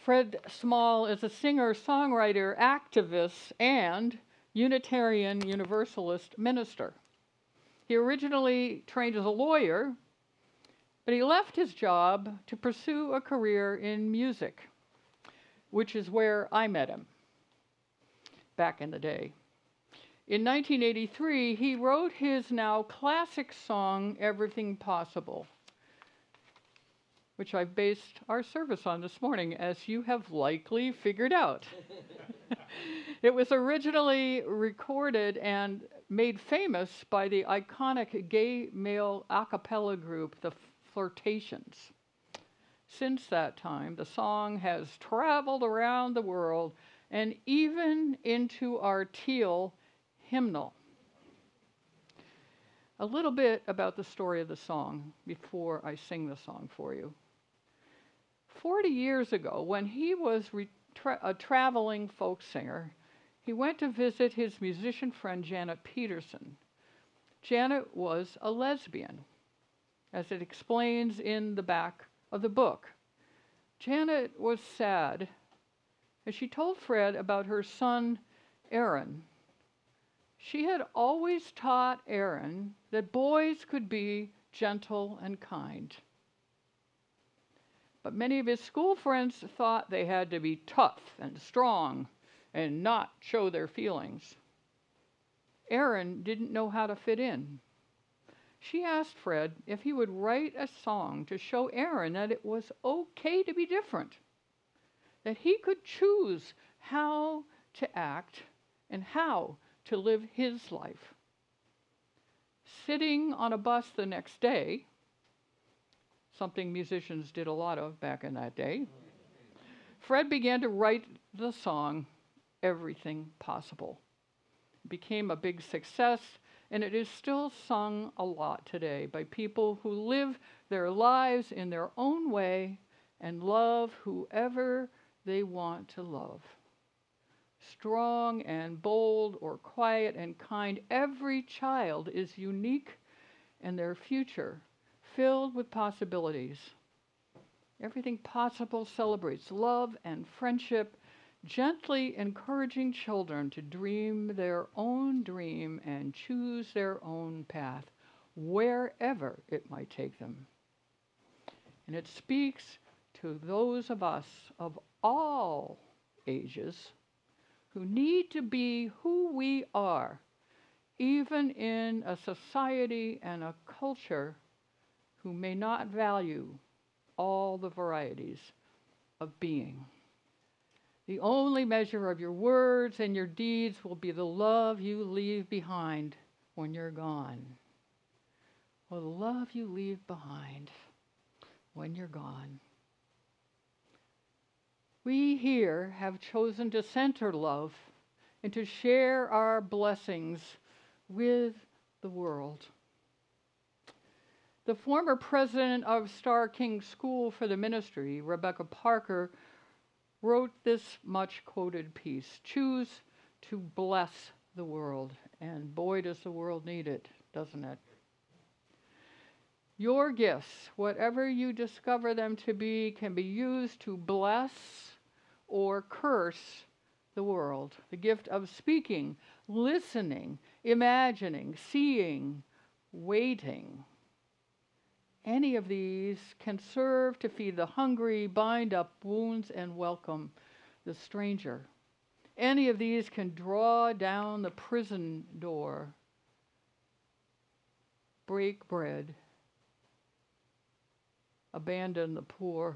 Fred Small is a singer, songwriter, activist, and Unitarian Universalist minister. He originally trained as a lawyer, but he left his job to pursue a career in music, which is where I met him back in the day. In 1983, he wrote his now classic song, Everything Possible, which I've based our service on this morning, as you have likely figured out. It was originally recorded and made famous by the iconic gay male a cappella group, the Flirtations. Since that time, the song has traveled around the world and even into our teal hymnal. A little bit about the story of the song before I sing the song for you. 40 years ago, when he was a traveling folk singer, he went to visit his musician friend Janet Peterson. Janet was a lesbian, as it explains in the back of the book. Janet was sad as she told Fred about her son, Aaron. She had always taught Aaron that boys could be gentle and kind. But many of his school friends thought they had to be tough and strong and not show their feelings. Aaron didn't know how to fit in. She asked Fred if he would write a song to show Aaron that it was okay to be different, that he could choose how to act and how to live his life. Sitting on a bus the next day, something musicians did a lot of back in that day, Fred began to write the song, Everything Possible. It became a big success, and it is still sung a lot today by people who live their lives in their own way and love whoever they want to love. Strong and bold or quiet and kind, every child is unique and their future filled with possibilities. Everything Possible celebrates love and friendship, gently encouraging children to dream their own dream and choose their own path, wherever it might take them. And it speaks to those of us of all ages who need to be who we are, even in a society and a culture who may not value all the varieties of being. The only measure of your words and your deeds will be the love you leave behind when you're gone. Or the love you leave behind when you're gone. We here have chosen to center love and to share our blessings with the world. The former president of Starr King School for the Ministry, Rebecca Parker, wrote this much quoted piece, Choose to bless the world. And boy, does the world need it, doesn't it? Your gifts, whatever you discover them to be, can be used to bless or curse the world. The gift of speaking, listening, imagining, seeing, waiting. Any of these can serve to feed the hungry, bind up wounds, and welcome the stranger. Any of these can draw down the prison door, break bread, abandon the poor.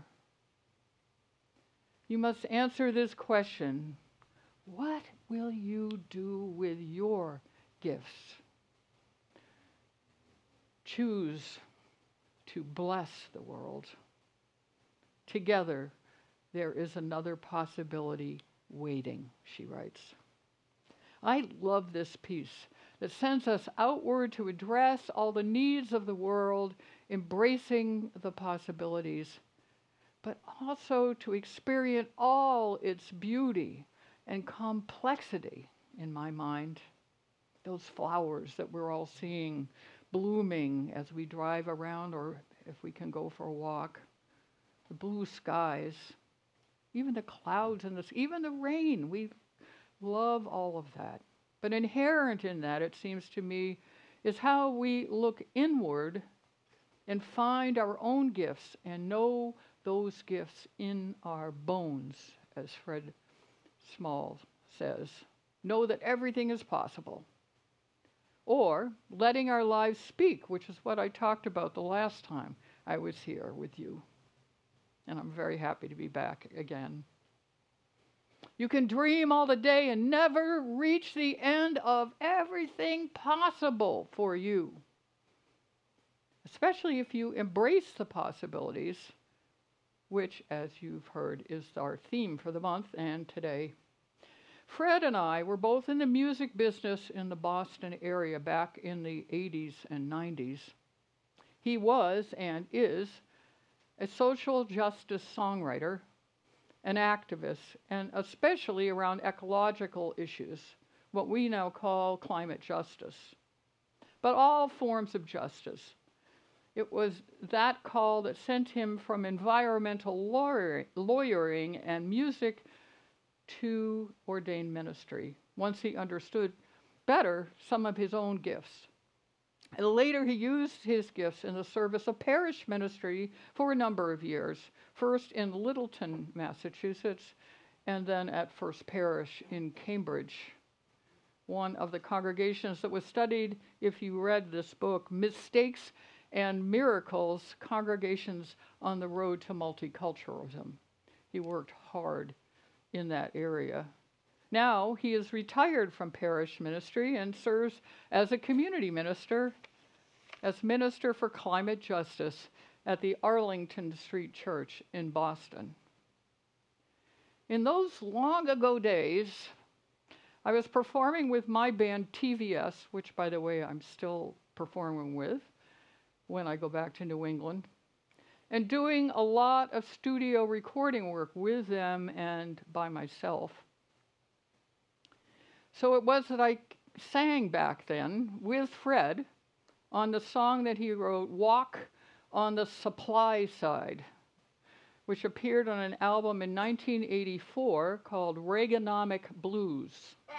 You must answer this question: what will you do with your gifts? Choose to bless the world. Together, there is another possibility waiting, she writes. I love this piece that sends us outward to address all the needs of the world, embracing the possibilities, but also to experience all its beauty and complexity in my mind. Those flowers that we're all seeing blooming as we drive around or if we can go for a walk. The blue skies. even the clouds and even the rain. We love all of that. But inherent in that, it seems to me, is how we look inward and find our own gifts and know those gifts in our bones, as Fred Small says. Know that everything is possible. Or letting our lives speak, which is what I talked about the last time I was here with you. And I'm very happy to be back again. You can dream all the day and never reach the end of everything possible for you, especially if you embrace the possibilities, which, as you've heard, is our theme for the month and today. Fred and I were both in the music business in the Boston area back in the 80s and 90s. He was and is a social justice songwriter, an activist, and especially around ecological issues, what we now call climate justice, but all forms of justice. It was that call that sent him from environmental lawyering and music to ordained ministry, once he understood better some of his own gifts. And later he used his gifts in the service of parish ministry for a number of years, first in Littleton, Massachusetts, and then at First Parish in Cambridge, one of the congregations that was studied, if you read this book, Mistakes and Miracles, Congregations on the Road to Multiculturalism. He worked hard in that area. Now he is retired from parish ministry and serves as a community minister, as Minister for Climate Justice at the Arlington Street Church in Boston. In those long ago days, I was performing with my band TVS, which, by the way, I'm still performing with when I go back to New England, and doing a lot of studio recording work with them and by myself. So it was that I sang back then with Fred on the song that he wrote, Walk on the Supply Side, which appeared on an album in 1984 called Reaganomic Blues.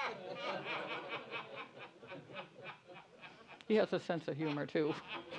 He has a sense of humor, too.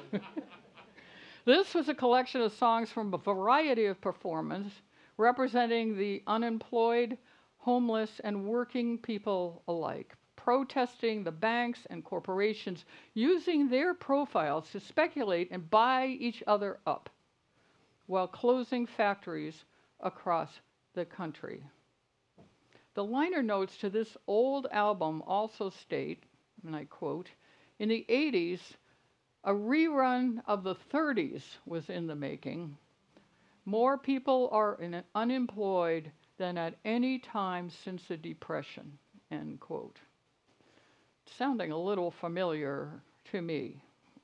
This was a collection of songs from a variety of performers representing the unemployed, homeless, and working people alike, protesting the banks and corporations using their profiles to speculate and buy each other up while closing factories across the country. The liner notes to this old album also state, and I quote, in the 80s, a rerun of the 30s was in the making. More people are unemployed than at any time since the Depression, end quote. Sounding a little familiar to me.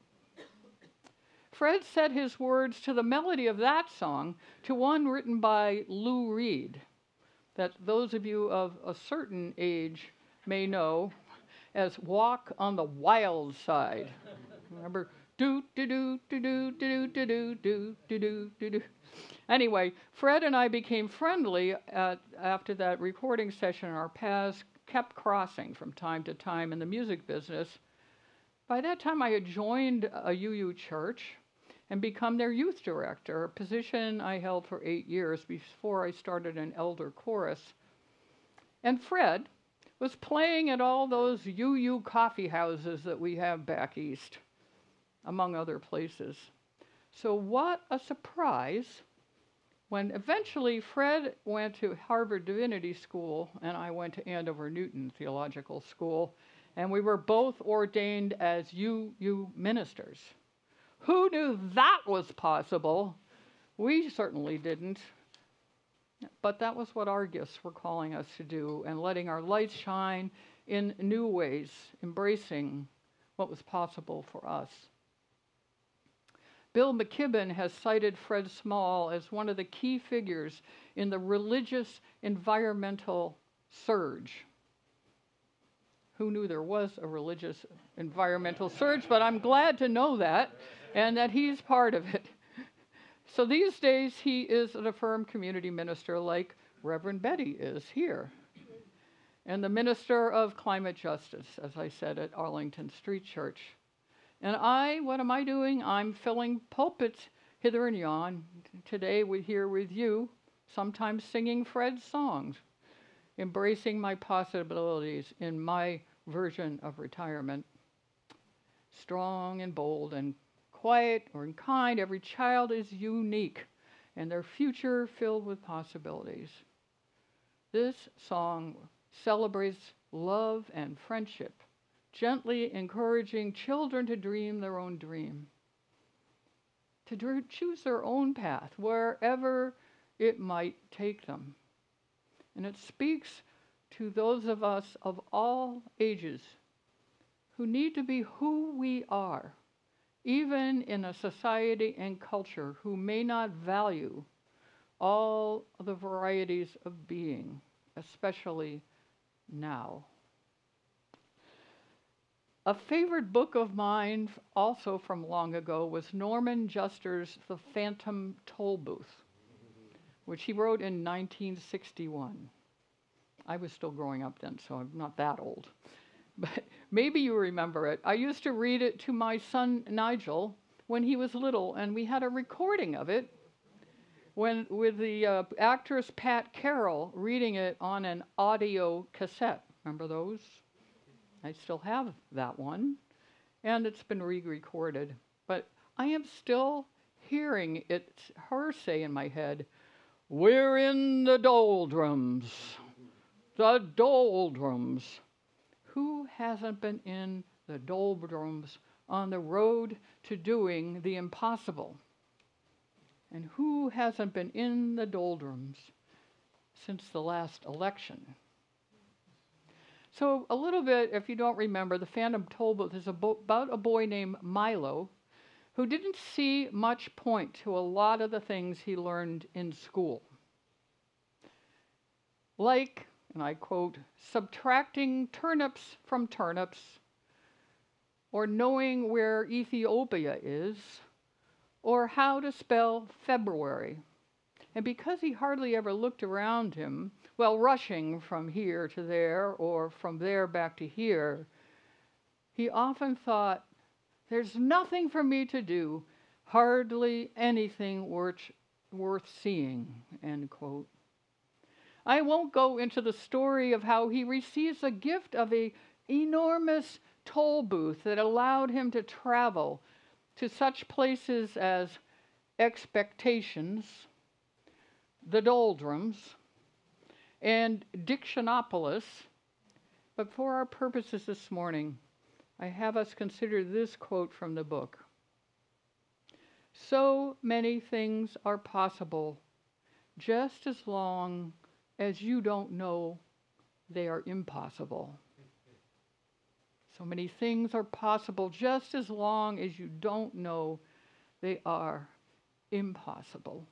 Fred set his words to the melody of that song to one written by Lou Reed, that those of you of a certain age may know as Walk on the Wild Side. Remember, do do do do do do do do do do do do. Anyway, Fred and I became friendly after that recording session. Our paths kept crossing from time to time in the music business. By that time, I had joined a UU church and become their youth director, a position I held for 8 years before I started an elder chorus. And Fred was playing at all those UU coffee houses that we have back east, among other places. So what a surprise when eventually Fred went to Harvard Divinity School and I went to Andover Newton Theological School, and we were both ordained as UU ministers. Who knew that was possible? We certainly didn't. But that was what our gifts were calling us to do, and letting our lights shine in new ways, embracing what was possible for us. Bill McKibben has cited Fred Small as one of the key figures in the religious environmental surge. Who knew there was a religious environmental surge? But I'm glad to know that, and that he's part of it. So these days, he is an affirmed community minister like Reverend Betty is here, and the Minister of Climate Justice, as I said, at Arlington Street Church. And what am I doing? I'm filling pulpits hither and yon. Today we're here with you, sometimes singing Fred's songs, embracing my possibilities in my version of retirement. Strong and bold and quiet or kind, every child is unique and their future filled with possibilities. This song celebrates love and friendship, gently encouraging children to dream their own dream, to choose their own path, wherever it might take them. And it speaks to those of us of all ages who need to be who we are, even in a society and culture who may not value all the varieties of being, especially now. A favorite book of mine, also from long ago, was Norman Juster's The Phantom Tollbooth, which he wrote in 1961. I was still growing up then, so I'm not that old. But maybe you remember it. I used to read it to my son Nigel when he was little, and we had a recording of it with the actress Pat Carroll reading it on an audio cassette. Remember those? I still have that one, and it's been re-recorded. But I am still hearing her say in my head, "We're in the doldrums, the doldrums." Who hasn't been in the doldrums on the road to doing the impossible? And who hasn't been in the doldrums since the last election? So a little bit, if you don't remember, The Phantom Tollbooth is about a boy named Milo who didn't see much point to a lot of the things he learned in school. Like, and I quote, subtracting turnips from turnips, or knowing where Ethiopia is, or how to spell February. And because he hardly ever looked around him, well, rushing from here to there, or from there back to here, he often thought, there's nothing for me to do, hardly anything worth seeing, end quote. I won't go into the story of how he receives a gift of an enormous toll booth that allowed him to travel to such places as Expectations, the Doldrums, and Dictionopolis. But for our purposes this morning, I have us consider this quote from the book. So many things are possible just as long as you don't know they are impossible. So many things are possible just as long as you don't know they are impossible.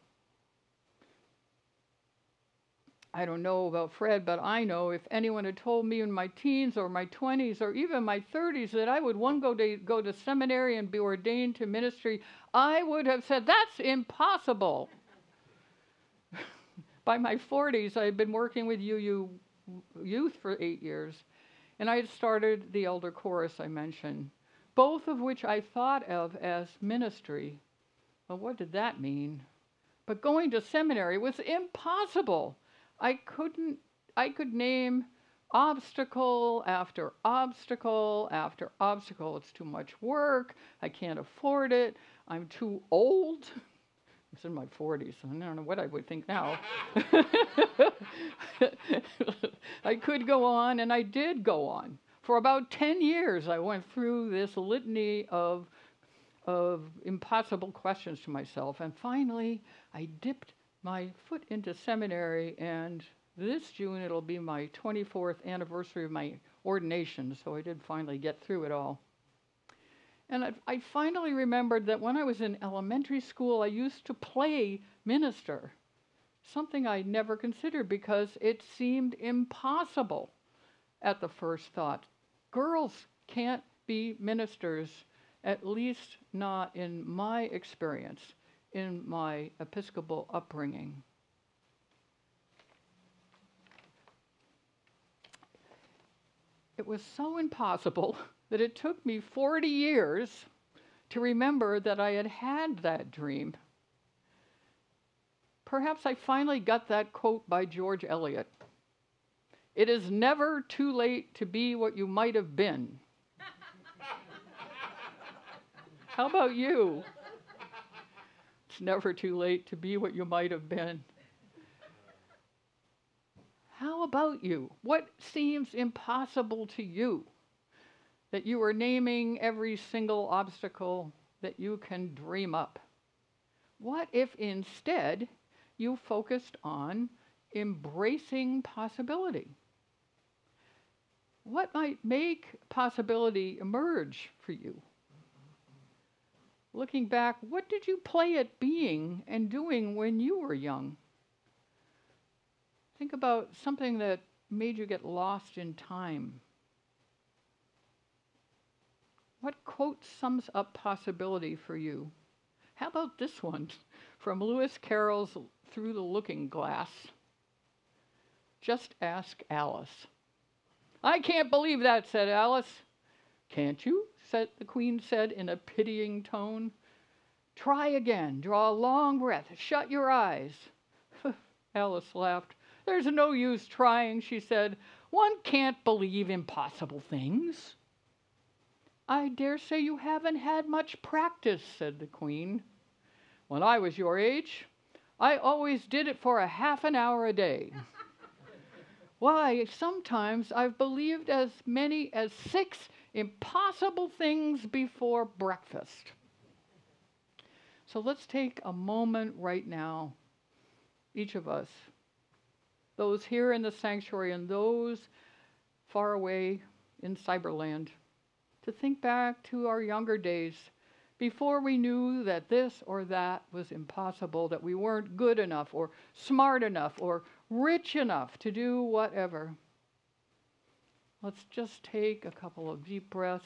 I don't know about Fred, but I know if anyone had told me in my teens or my 20s or even my 30s that I would go to seminary and be ordained to ministry, I would have said, that's impossible. By my 40s, I had been working with UU youth for 8 years, and I had started the elder chorus I mentioned, both of which I thought of as ministry. Well, what did that mean? But going to seminary was impossible. I could name obstacle after obstacle after obstacle. It's too much work. I can't afford it. I'm too old. I was in my 40s, so I don't know what I would think now. I could go on, and I did go on. For about 10 years, I went through this litany of impossible questions to myself, and finally, I dipped my foot into seminary, and this June, it'll be my 24th anniversary of my ordination, so I did finally get through it all. And I finally remembered that when I was in elementary school, I used to play minister, something I never considered because it seemed impossible at the first thought. Girls can't be ministers, at least not in my experience, in my Episcopal upbringing. It was so impossible that it took me 40 years to remember that I had had that dream. Perhaps I finally got that quote by George Eliot. It is never too late to be what you might have been. How about you? It's never too late to be what you might have been. How about you? What seems impossible to you that you are naming every single obstacle that you can dream up? What if instead you focused on embracing possibility? What might make possibility emerge for you? Looking back, what did you play at being and doing when you were young? Think about something that made you get lost in time. What quote sums up possibility for you? How about this one from Lewis Carroll's Through the Looking Glass? Just ask Alice. I can't believe that, said Alice. Can't you? The Queen said in a pitying tone. Try again. Draw a long breath. Shut your eyes. Alice laughed. There's no use trying, she said. One can't believe impossible things. I dare say you haven't had much practice, said the Queen. When I was your age, I always did it for a half an hour a day. Why, sometimes I've believed as many as 6 impossible things before breakfast. So let's take a moment right now, each of us, those here in the sanctuary and those far away in cyberland, to think back to our younger days before we knew that this or that was impossible, that we weren't good enough or smart enough or rich enough to do whatever. Let's just take a couple of deep breaths,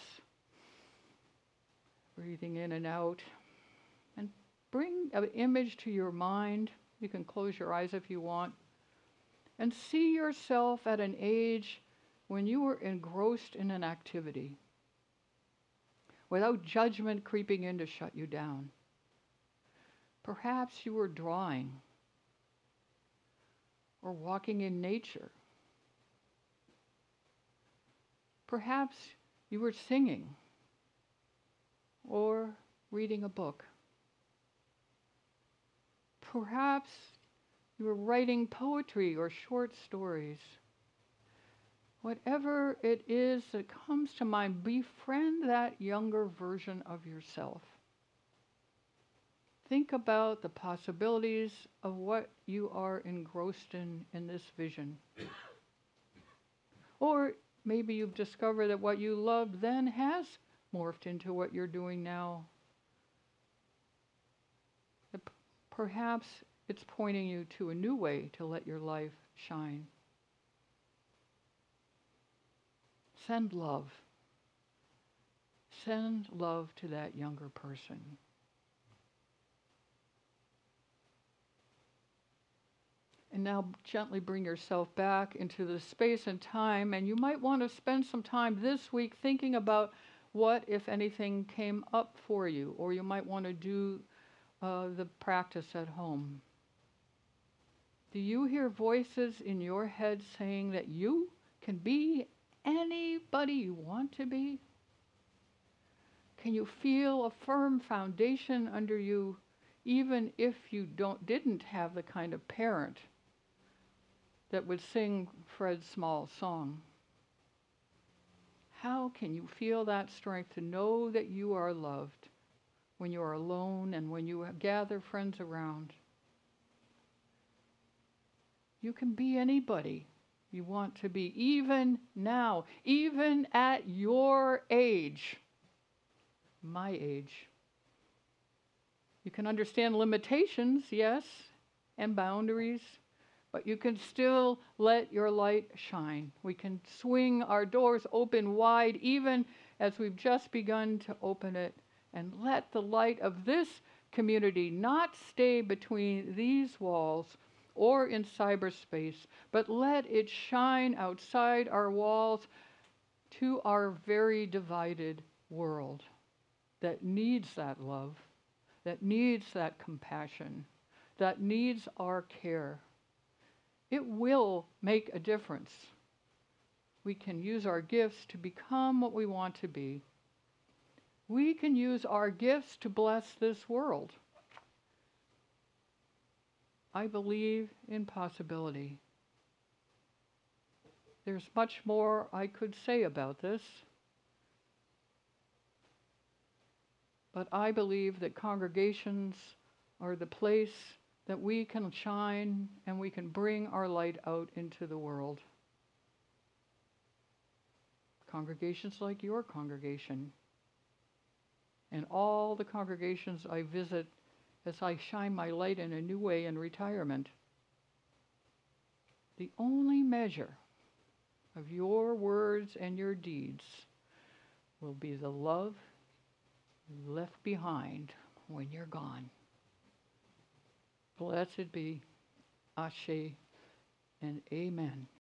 breathing in and out, and bring an image to your mind. You can close your eyes if you want, and see yourself at an age when you were engrossed in an activity, without judgment creeping in to shut you down. Perhaps you were drawing, or walking in nature. Perhaps you were singing or reading a book. Perhaps you were writing poetry or short stories. Whatever it is that comes to mind, befriend that younger version of yourself. Think about the possibilities of what you are engrossed in this vision. Or maybe you've discovered that what you loved then has morphed into what you're doing now. Perhaps it's pointing you to a new way to let your life shine. Send love. Send love to that younger person. And now gently bring yourself back into the space and time, and you might want to spend some time this week thinking about what, if anything, came up for you, or you might want to do the practice at home. Do you hear voices in your head saying that you can be anybody you want to be? Can you feel a firm foundation under you, even if you didn't have the kind of parent that would sing Fred Small's song? How can you feel that strength to know that you are loved when you are alone and when you gather friends around? You can be anybody you want to be, even now, even at your age, my age. You can understand limitations, yes, and boundaries, but you can still let your light shine. We can swing our doors open wide, even as we've just begun to open it, and let the light of this community not stay between these walls or in cyberspace, but let it shine outside our walls to our very divided world that needs that love, that needs that compassion, that needs our care. It will make a difference. We can use our gifts to become what we want to be. We can use our gifts to bless this world. I believe in possibility. There's much more I could say about this, but I believe that congregations are the place that we can shine and we can bring our light out into the world. Congregations like your congregation and all the congregations I visit as I shine my light in a new way in retirement. The only measure of your words and your deeds will be the love left behind when you're gone. Blessed be Ashe and Amen.